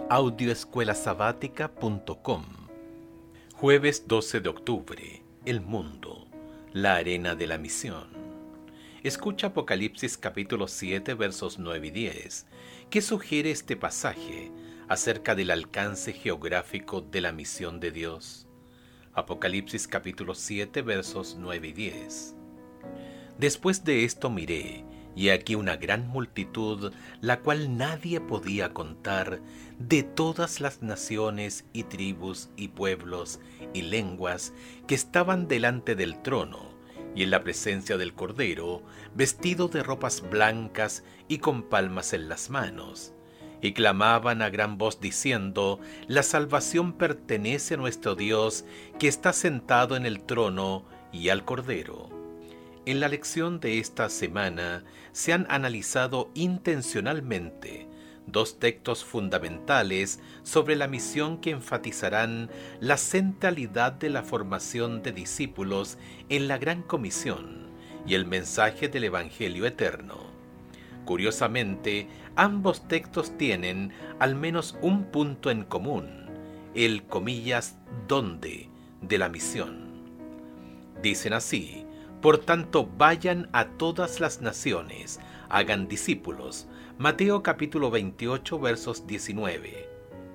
Audioescuelasabática.com. Jueves 12 de octubre. El mundo, la arena de la misión. Escucha Apocalipsis capítulo 7 versos 9 y 10. ¿Qué sugiere este pasaje acerca del alcance geográfico de la misión de Dios? Apocalipsis capítulo 7 versos 9 y 10. Después de esto miré, y aquí una gran multitud, la cual nadie podía contar, de todas las naciones y tribus y pueblos y lenguas que estaban delante del trono y en la presencia del Cordero, vestido de ropas blancas y con palmas en las manos. Y clamaban a gran voz diciendo: la salvación pertenece a nuestro Dios, que está sentado en el trono, y al Cordero. En la lección de esta semana se han analizado intencionalmente dos textos fundamentales sobre la misión que enfatizarán la centralidad de la formación de discípulos en la Gran Comisión y el mensaje del Evangelio eterno. Curiosamente, ambos textos tienen al menos un punto en común: el "¿dónde?" de la misión. Dicen así: por tanto, vayan a todas las naciones, hagan discípulos. Mateo capítulo 28 versos 19.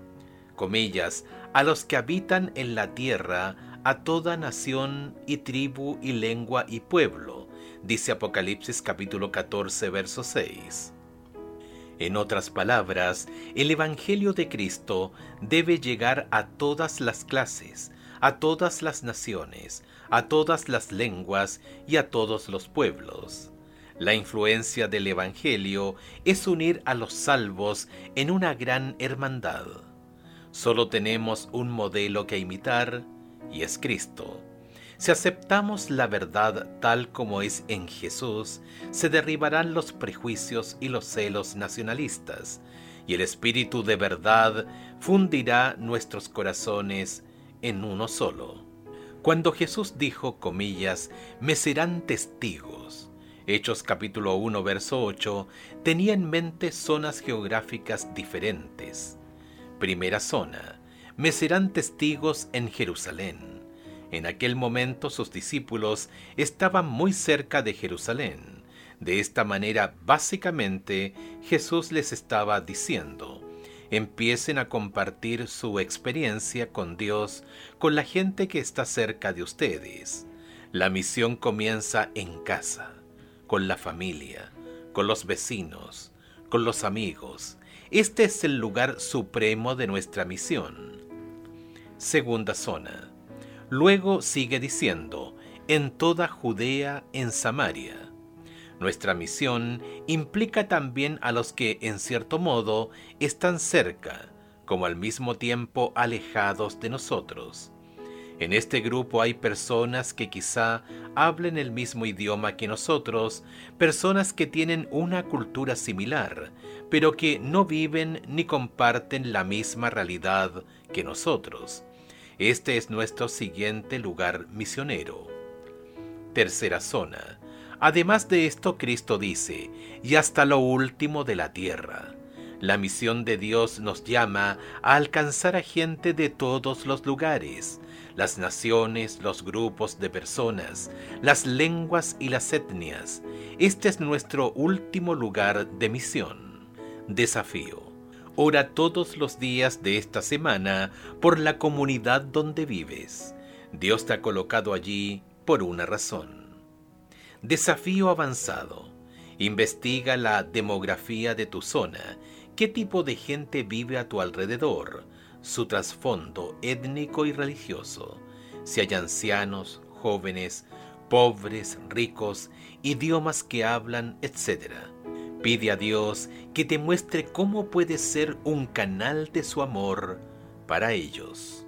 A los que habitan en la tierra, a toda nación y tribu y lengua y pueblo, dice Apocalipsis capítulo 14 verso 6. En otras palabras, el Evangelio de Cristo debe llegar a todas las clases, a todas las naciones, a todas las lenguas y a todos los pueblos. La influencia del Evangelio es unir a los salvos en una gran hermandad. Solo tenemos un modelo que imitar, y es Cristo. Si aceptamos la verdad tal como es en Jesús, se derribarán los prejuicios y los celos nacionalistas, y el Espíritu de verdad fundirá nuestros corazones en uno solo. Cuando Jesús dijo, me serán testigos, Hechos capítulo 1 verso 8, tenía en mente zonas geográficas diferentes. Primera zona: me serán testigos en Jerusalén. En aquel momento sus discípulos estaban muy cerca de Jerusalén. De esta manera, básicamente, Jesús les estaba diciendo: empiecen a compartir su experiencia con Dios con la gente que está cerca de ustedes. La misión comienza en casa, con la familia, con los vecinos, con los amigos. Este es el lugar supremo de nuestra misión. Segunda zona. Luego sigue diciendo: en toda Judea, en Samaria. Nuestra misión implica también a los que, en cierto modo, están cerca, como al mismo tiempo alejados de nosotros. En este grupo hay personas que quizá hablen el mismo idioma que nosotros, personas que tienen una cultura similar, pero que no viven ni comparten la misma realidad que nosotros. Este es nuestro siguiente lugar misionero. Tercera zona. Además de esto, Cristo dice: y hasta lo último de la tierra. La misión de Dios nos llama a alcanzar a gente de todos los lugares, las naciones, los grupos de personas, las lenguas y las etnias. Este es nuestro último lugar de misión. Desafío: ora todos los días de esta semana por la comunidad donde vives. Dios te ha colocado allí por una razón. Desafío avanzado: investiga la demografía de tu zona. ¿Qué tipo de gente vive a tu alrededor? Su trasfondo étnico y religioso. Si hay ancianos, jóvenes, pobres, ricos, idiomas que hablan, etc. Pide a Dios que te muestre cómo puedes ser un canal de su amor para ellos.